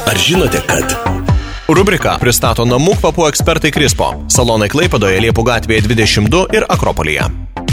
Ar žinote, kad... Rubrika pristato namų kvapų ekspertai Crispo. Salonai Klaipėdoje, Liepų gatvėje 22 ir Akropolyje.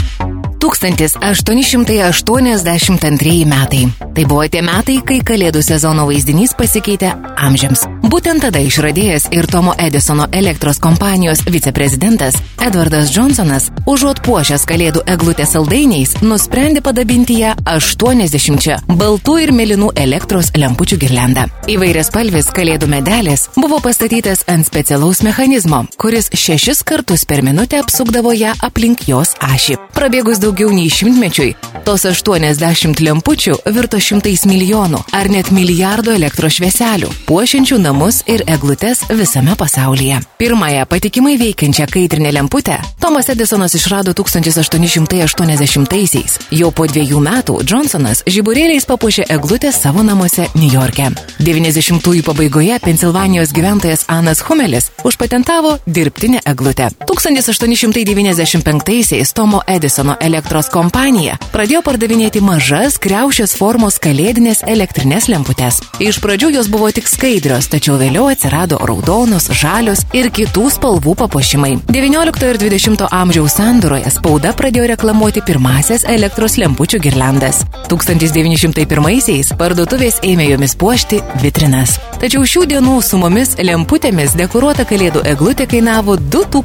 1882 metai. Tai buvo tie metai, kai kalėdų sezono vaizdinys pasikeitė amžiams. Būtent tada išradėjas ir Tomo Edisono elektros kompanijos viceprezidentas Edvardas Johnsonas, užuot puošęs kalėdų eglutę saldainiais, nusprendė padabinti ją 80 baltų ir mėlynų elektros lempučių girliandą. Įvairiaspalvis kalėdų medelis buvo pastatytas ant specialaus mechanizmo, kuris 6 kartus per minutę apsukdavo ją aplink jos ašį. Prabėgus daugiau nei 100-mečiui, tos 80 lempučių virto 100 milijonų ar net milijardo elektros švieselių, puošiančių namus ir eglutes visame pasaulyje. Pirmąją patikimai veikiančią kaitrinę lemputę Tomas Edisonas išrado 1880-aisiais. Jau po 2 metų Johnsonas žiburėliais papuošė eglutę savo namuose Niujorke. 90-ųjų pabaigoje Pensilvanijos gyventojas Anas Humelis užpatentavo dirbtinę eglutę. 1895-aisiais Tomo Edisono elektros kompanija pradėjo pardavinėti mažas kriaušės formos kalėdinės elektrinės lemputes. Iš pradžių jos buvo tik skaidrios, tačiau vėliau atsirado raudonos, žalios ir kitų spalvų papuošimai. 19 ir 20 amžiaus sandūroje spauda pradėjo reklamuoti pirmasias elektros lempučių girliandas. 1901-aisiais parduotuvės ėmė jomis puošti vitrinas. Tačiau šių dienų sumomis lemputėmis dekoruota kalėdų eglutė kainavo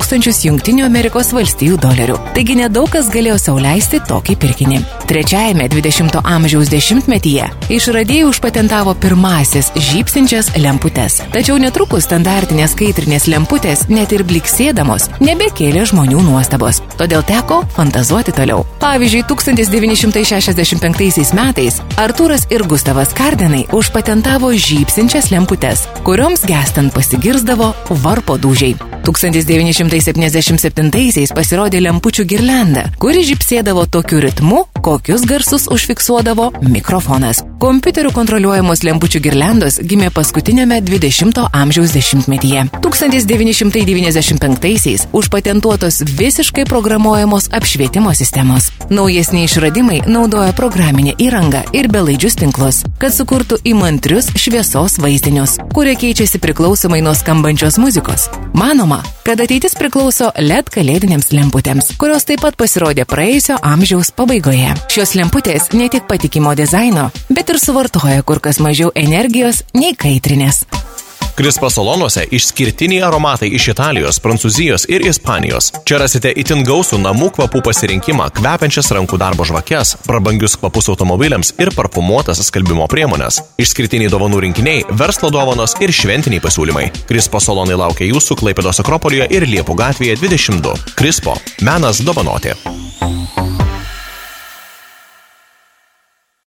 $2000. Taigi nedaug kas galėjo sau leisti tokį pirkinį. Trečiajame 20 amžiaus dešimtmetyje išradėjai užpatentavo pirmasis žybsinčias lemputes. Tačiau netrukus standartinės kaitrinės lemputės, net ir bliksėdamos, nebekėlė žmonių nuostabos. Todėl teko fantazuoti toliau. Pavyzdžiui, 1965 metais Artūras ir Gustavas Kardenai užpatentavo žybsinčias lemputes, kurioms gestant pasigirsdavo varpo dūžiai. 1977 pasirodė lempučių girlianda, kuri žybsėdavo tokiu ritmu, kokius garsus užfiksuodavo mikrofonas. Kompiuterių kontroliuojamos lempučių girliandos gimė paskutinėme 20 amžiaus dešimtmetyje. 1995 užpatentuotos visiškai programuojamos apšvietimo sistemos. Naujesni išradimai naudoja programinę įrangą ir belaidžius tinklus, kad sukurtų įmantrius šviesos vaizdinius, kurie keičiasi priklausomai nuo skambančios muzikos. Manoma, kad ateitis priklauso LED kalėdinėms lemputėms, kurios taip pat pasirodė praėjusio amžiaus pabaigoje. Šios lemputės ne tik patikimo dizaino, bet ir suvartoja kur kas mažiau energijos nei kaitrinės. Crispo salonuose išskirtiniai aromatai iš Italijos, Prancūzijos ir Ispanijos. Čia rasite itin gausų namų kvapų pasirinkimą, kvepiančias rankų darbo žvakes, prabangius kvapus automobiliams ir parfumuotas skalbimo priemonės. Išskirtiniai dovanų rinkiniai, verslo dovanos ir šventiniai pasiūlymai. Crispo salonai laukia jūsų Klaipėdos Akropolyje ir Liepų gatvėje 22. Crispo. Menas dovanoti.